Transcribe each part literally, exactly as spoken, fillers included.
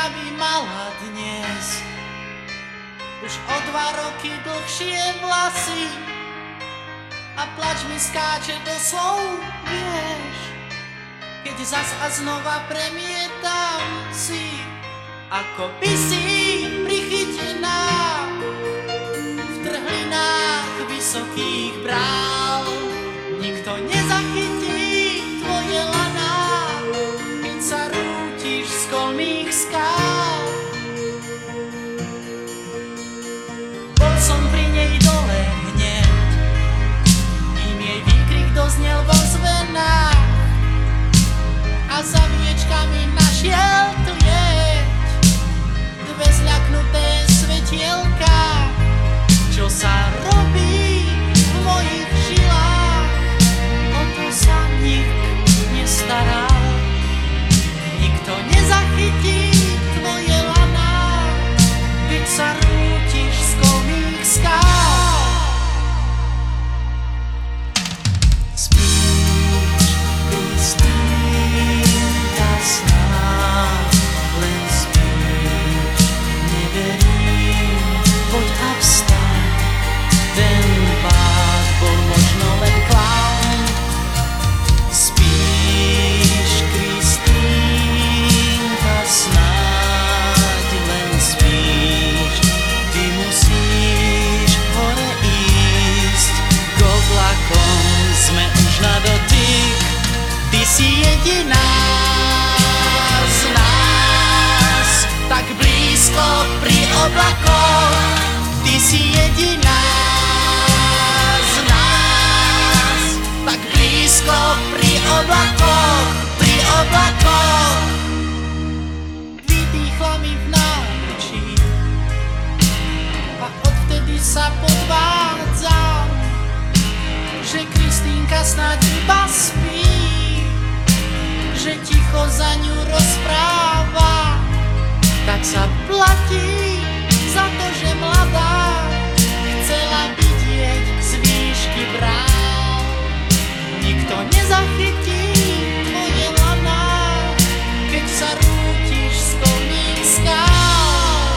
by mala dnes už o dva roky dlhšie vlasy a plač mi skáče do slov, vieš, keď zas a znova premietam si, ako by si prichytená v trhlinách vysokých brál. Nikto nezachytí tvoje laná, keď sa rútiš z kolmých skál. Bol som pri nej dole hneď, kým jej výkrik doznel vo zvenách a za viečkami našiel tu jeď dve zľaknuté svetielka. Čo sa robí v mojich žilách, o to sa nik nestará. Nikto nezachytí tvoje laná, keď sa rútiš z kolmých skál. Spíš, Kristýnka, snáď len spíš, neverím, poď a vstaň. Ten pád bol možno len klaun. Spíš, Kristýnka, snáď len spíš. Ty musíš hore ísť, k oblakom sme už na dotyk. Ty si jediná z nás, tak blízko pri oblakoch. Ty si jediná z nás, tak blízko pri oblakoch, pri oblakoch. Vydýchla mi v náručí a odvtedy sa podvádzam, že Kristýnka snáď iba spí, že ticho za ňu rozpráva. Tak sa platí za to, že mladá chcela vidieť z výšky brál. Nikto nezachytí tvoje laná, keď sa rútiš z kolmých skál.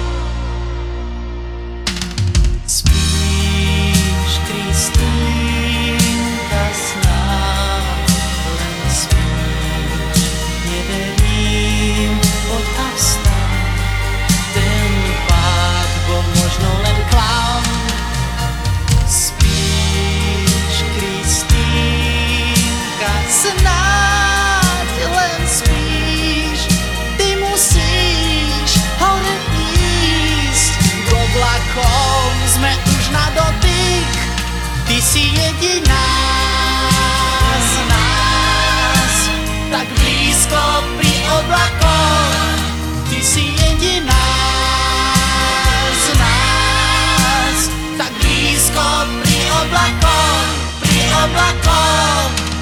Spíš, Kristýnka, snáď len spíš, neverím, poď a vstaň. Ten pád bol možno len klaun. Spíš, Kristýnka, snáď len spíš. Ty musíš hore ísť, k oblakom sme už na dotyk. Ty si jediná z nás, tak blízko pri oblakoch. Ty si jediná z nás, tak blízko pri oblakoch, pri oblakoch.